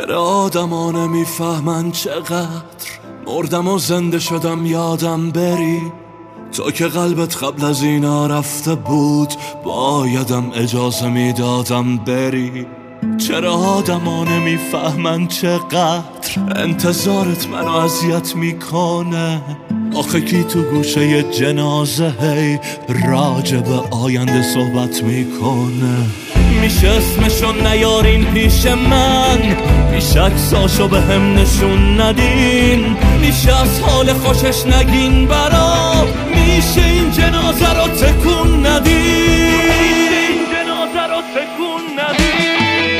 چرا آدما نمیفهمن چقدر مردم و زنده شدم یادم بری. تو که قلبت قبل از اینا رفته بود بایدم اجازه میدادم بری. چرا آدما نمیفهمن چقدر انتظارت منو اذیت میکنه. آخه کی تو گوشه جنازه هی راجع به آینده صحبت میکنه. میشه اسمشو نیارین پیش من، بیش عکساشو به هم نشون ندین. میشه از حال خوشش نگین برام، میشه این جنازه رو تکون ندین. این جنازه رو تکون ندین.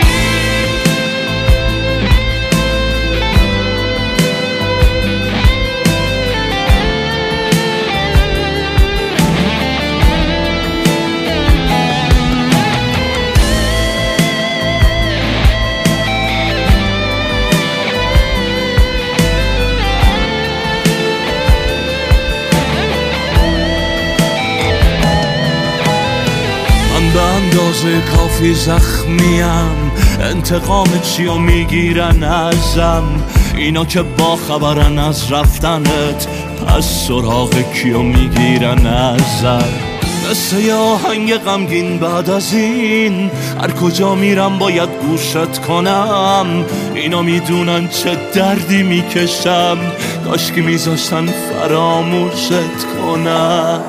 به اندازه کافی زخمیم، انتقام چیو میگیرن ازم اینا که با خبرن از رفتنت، پس سراغ کیو میگیرن ازم. مثل یه آهنگ غمگین بعد از این هر کجا میرم باید گوشت کنم. اینا میدونن چه دردی میکشم، کاش که میذاشتن فراموشت کنم.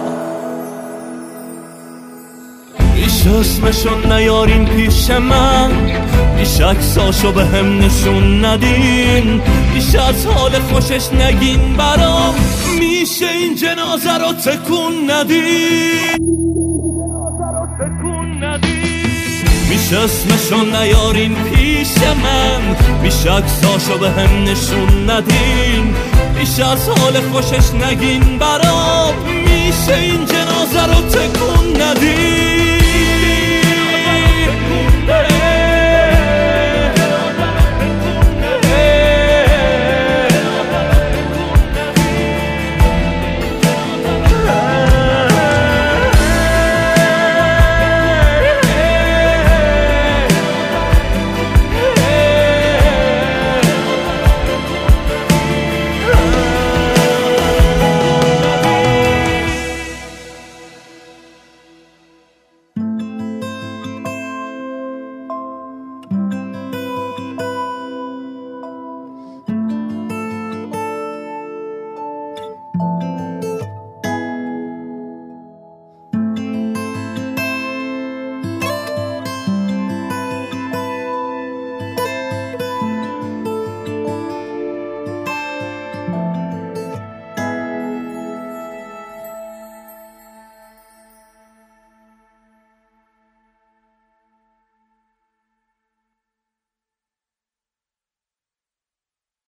بیش اسمشو نیارین پیش من، بیش عکساشو به هم نشون ندین. بیش از حال خوشش نگین برام، میشه این جنازه رو تکون ندین. بیش اسمشو نیارین پیش من، بیش عکساشو به هم نشون ندین. بیش از حال خوشش نگین برام، میشه این جنازه رو تکون ندین.